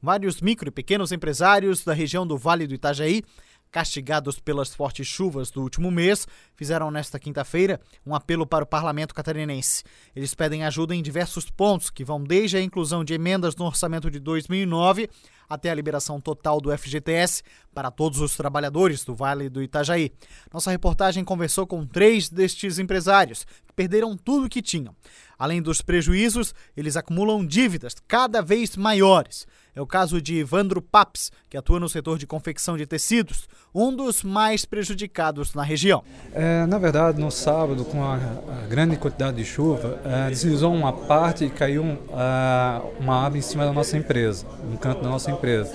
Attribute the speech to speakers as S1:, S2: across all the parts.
S1: Vários micro e pequenos empresários da região do Vale do Itajaí, castigados pelas fortes chuvas do último mês, fizeram nesta quinta-feira um apelo para o parlamento catarinense. Eles pedem ajuda em diversos pontos, que vão desde a inclusão de emendas no orçamento de 2009 até a liberação total do FGTS para todos os trabalhadores do Vale do Itajaí. Nossa reportagem conversou com 3 destes empresários, que perderam tudo o que tinham. Além dos prejuízos, eles acumulam dívidas cada vez maiores. É o caso de Evandro Paps, que atua no setor de confecção de tecidos, um dos mais prejudicados na região.
S2: Na verdade, no sábado, com a grande quantidade de chuva, deslizou uma parte e caiu uma árvore em cima da nossa empresa, no canto da nossa empresa.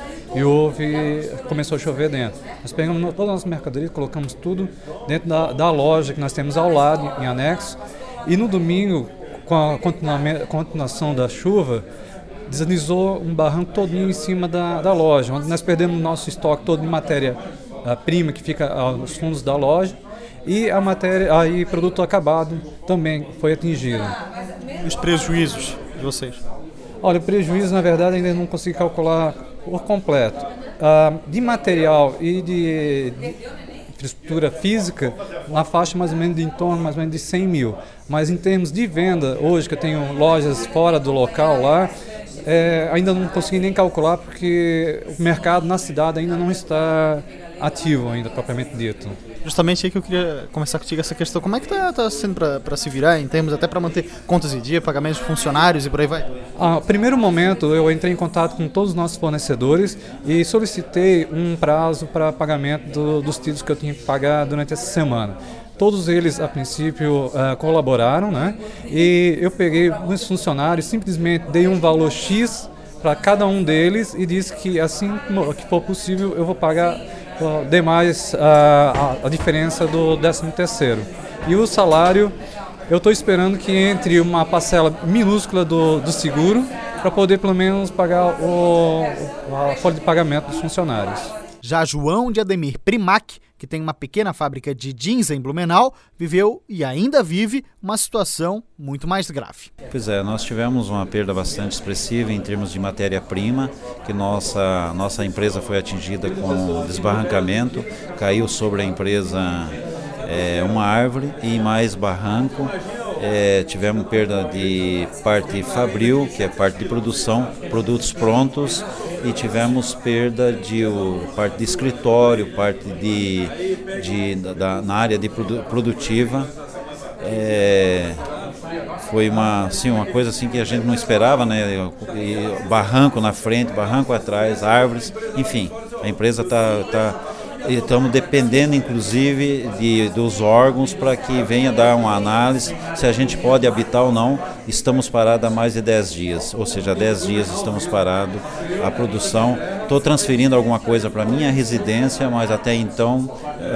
S2: E começou a chover dentro. Nós pegamos todas as nossas mercadorias, colocamos tudo dentro da loja que nós temos ao lado, em anexo. E no domingo, com a continuação da chuva, deslizou um barranco todinho em cima da loja, onde nós perdemos o nosso estoque todo de matéria-prima que fica aos fundos da loja, e a matéria, aí produto acabado também foi atingido.
S1: Os prejuízos de vocês?
S2: Olha, o prejuízo, na verdade, ainda não consegui calcular por completo. De material e de infraestrutura física, uma faixa mais ou menos em torno mais ou menos de 100 mil. Mas em termos de venda, hoje que eu tenho lojas fora do local lá, ainda não consegui nem calcular porque o mercado na cidade ainda não está ativo ainda, propriamente dito.
S1: Justamente aí que eu queria conversar contigo essa questão. Como é que tá sendo para se virar em termos até para manter contas em dia, pagamentos de funcionários e por aí vai?
S2: Primeiro momento eu entrei em contato com todos os nossos fornecedores e solicitei um prazo para pagamento dos títulos que eu tinha que pagar durante essa semana. Todos eles, a princípio, colaboraram, né? E eu peguei os funcionários, simplesmente dei um valor X para cada um deles e disse que assim que for possível eu vou pagar demais a diferença do 13º. E o salário, eu estou esperando que entre uma parcela minúscula do seguro para poder pelo menos pagar a folha de pagamento dos funcionários.
S1: Já João de Ademir Primac, que tem uma pequena fábrica de jeans em Blumenau, viveu e ainda vive uma situação muito mais grave.
S3: Pois é, nós tivemos uma perda bastante expressiva em termos de matéria-prima, que nossa empresa foi atingida com desbarrancamento, caiu sobre a empresa uma árvore e mais barranco. Tivemos perda de parte fabril, que é parte de produção, produtos prontos, e tivemos perda de parte de escritório, parte na área de produtiva. Foi uma coisa assim que a gente não esperava, né? Barranco na frente, barranco atrás, árvores, enfim, a empresa estamos dependendo, inclusive, dos órgãos para que venha dar uma análise se a gente pode habitar ou não. Estamos parados há mais de 10 dias, ou seja, há 10 dias estamos parados a produção. Estou transferindo alguma coisa para a minha residência, mas até então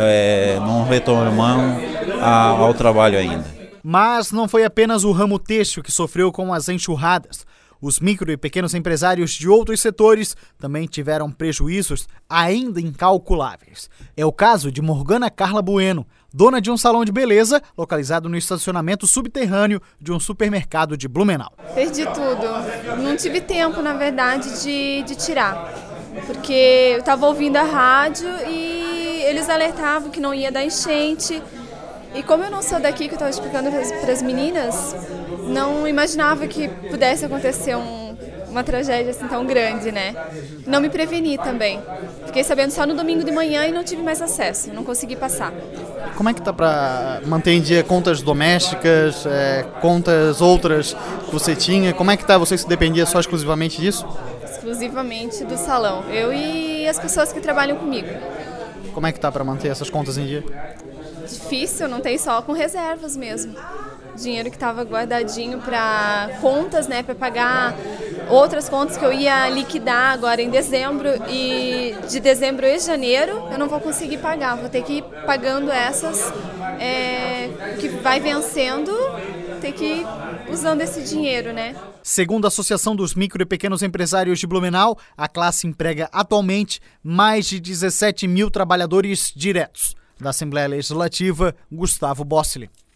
S3: não retomamos ao trabalho ainda.
S1: Mas não foi apenas o ramo têxtil que sofreu com as enxurradas. Os micro e pequenos empresários de outros setores também tiveram prejuízos ainda incalculáveis. É o caso de Morgana Carla Bueno, dona de um salão de beleza localizado no estacionamento subterrâneo de um supermercado de Blumenau.
S4: Perdi tudo. Não tive tempo, na verdade, de tirar. Porque eu estava ouvindo a rádio e eles alertavam que não ia dar enchente. E como eu não sou daqui, que eu estava explicando para as meninas, não imaginava que pudesse acontecer uma tragédia assim tão grande, né? Não me preveni também. Fiquei sabendo só no domingo de manhã e não tive mais acesso, não consegui passar.
S1: Como é que tá para manter em dia contas domésticas, contas outras que você tinha? Como é que tá? Você se dependia só exclusivamente disso?
S4: Exclusivamente do salão. Eu e as pessoas que trabalham comigo.
S1: Como é que tá para manter essas contas em dia?
S4: Difícil, não tem, só com reservas mesmo. Dinheiro que estava guardadinho para contas, né, para pagar outras contas que eu ia liquidar agora em dezembro, e de dezembro e janeiro eu não vou conseguir pagar, vou ter que ir pagando essas que vai vencendo, ter que ir usando esse dinheiro, né?
S1: Segundo a Associação dos Micro e Pequenos Empresários de Blumenau, a classe emprega atualmente mais de 17 mil trabalhadores diretos. Da Assembleia Legislativa, Gustavo Bossili.